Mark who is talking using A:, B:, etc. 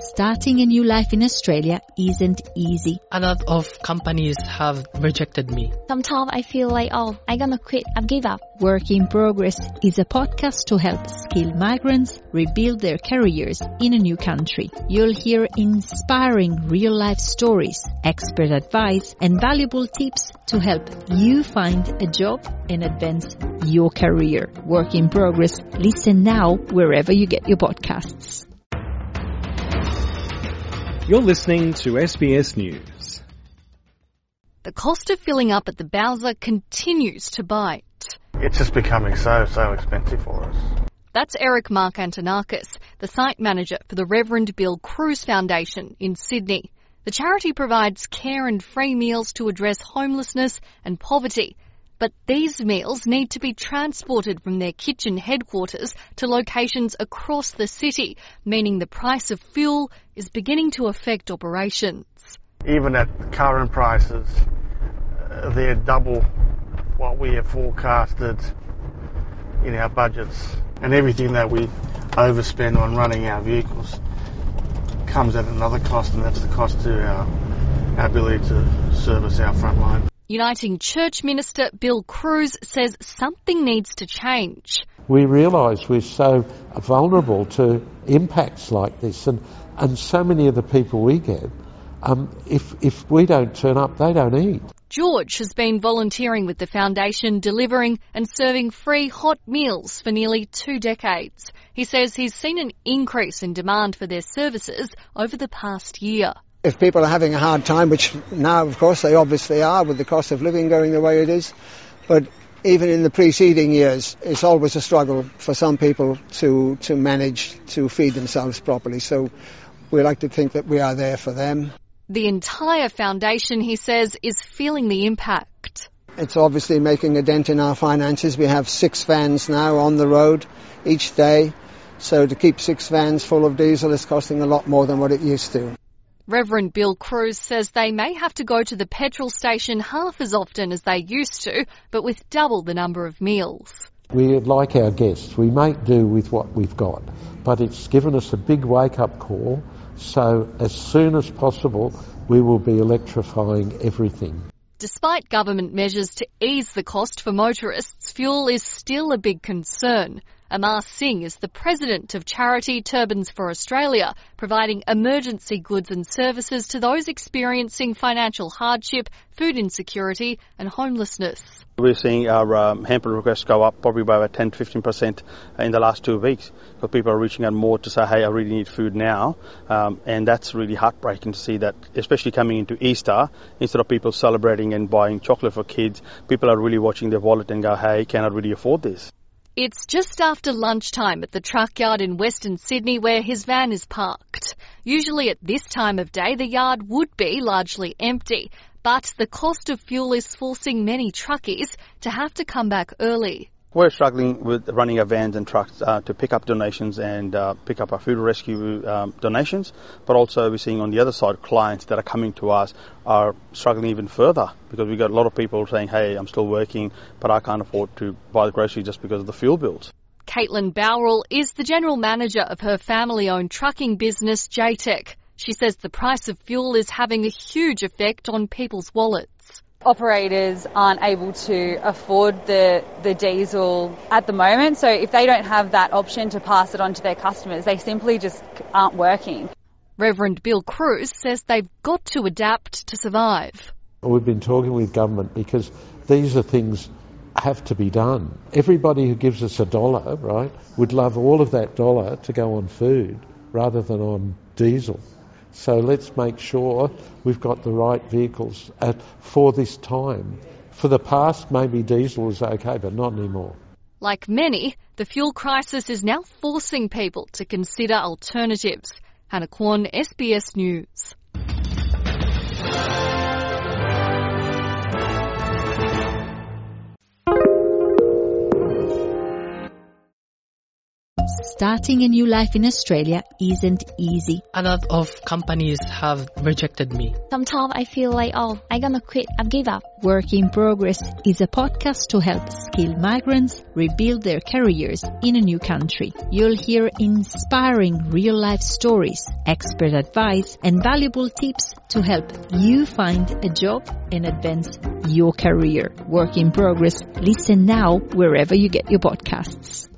A: Starting a new life in Australia isn't easy.
B: A lot of companies have rejected me.
C: Sometimes I feel like, I'm gonna quit, I've give up.
A: Work in Progress is a podcast to help skilled migrants rebuild their careers in a new country. You'll hear inspiring real-life stories, expert advice, and valuable tips to help you find a job and advance your career. Work in Progress. Listen now wherever you get your podcasts.
D: You're listening to SBS News.
E: The cost of filling up at the Bowser continues to bite.
F: It's just becoming so expensive for us.
E: That's Eric Markantonakis, the site manager for the Reverend Bill Cruz Foundation in Sydney. The charity provides care and free meals to address homelessness and poverty. But these meals need to be transported from their kitchen headquarters to locations across the city, meaning the price of fuel is beginning to affect operations.
F: Even at current prices, they're double what we have forecasted in our budgets. And everything that we overspend on running our vehicles comes at another cost, and that's the cost to our ability to service our front line.
E: Uniting Church Minister Bill Cruz says something needs to change.
G: We realise we're so vulnerable to impacts like this, and so many of the people we get, if we don't turn up, they don't eat.
E: George has been volunteering with the foundation, delivering and serving free hot meals for nearly 2 decades. He says he's seen an increase in demand for their services over the past year.
H: If people are having a hard time, which now, of course, they obviously are with the cost of living going the way it is, but even in the preceding years, it's always a struggle for some people to manage to feed themselves properly. So we like to think that we are there for them.
E: The entire foundation, he says, is feeling the impact.
H: It's obviously making a dent in our finances. We have 6 vans now on the road each day. So to keep 6 vans full of diesel is costing a lot more than what it used to.
E: Reverend Bill Cruz says they may have to go to the petrol station half as often as they used to, but with double the number of meals.
G: We like our guests. We make do with what we've got. But it's given us a big wake-up call, so as soon as possible we will be electrifying everything.
E: Despite government measures to ease the cost for motorists, fuel is still a big concern. Amar Singh is the president of charity Turbans for Australia, providing emergency goods and services to those experiencing financial hardship, food insecurity and homelessness.
I: We're seeing our hamper requests go up probably by about 10 to 15% in the last 2 weeks. So people are reaching out more to say, hey, I really need food now. And that's really heartbreaking to see that, especially coming into Easter, instead of people celebrating and buying chocolate for kids, people are really watching their wallet and go, hey, can I really afford this?
E: It's just after lunchtime at the truck yard in Western Sydney where his van is parked. Usually at this time of day, the yard would be largely empty, but the cost of fuel is forcing many truckies to have to come back early.
I: We're struggling with running our vans and trucks to pick up donations and pick up our food rescue donations, but also we're seeing on the other side clients that are coming to us are struggling even further because we've got a lot of people saying, hey, I'm still working, but I can't afford to buy the groceries just because of the fuel bills.
E: Caitlin Bowrell is the general manager of her family-owned trucking business, JTech. She says the price of fuel is having a huge effect on people's wallets.
J: Operators aren't able to afford the diesel at the moment, so if they don't have that option to pass it on to their customers, they simply just aren't working.
E: Reverend Bill Cruz says they've got to adapt to survive.
G: We've been talking with government because these are things have to be done. Everybody who gives us $1, right, would love all of that dollar to go on food rather than on diesel. So let's make sure we've got the right vehicles for this time. For the past, maybe diesel was okay, but not anymore.
E: Like many, the fuel crisis is now forcing people to consider alternatives. Hannah Kwon, SBS News.
A: Starting a new life in Australia isn't easy.
B: A lot of companies have rejected me.
C: Sometimes I feel like, oh, I'm gonna quit. I've give up.
A: Work in Progress is a podcast to help skilled migrants rebuild their careers in a new country. You'll hear inspiring real-life stories, expert advice, and valuable tips to help you find a job and advance your career. Work in Progress. Listen now wherever you get your podcasts.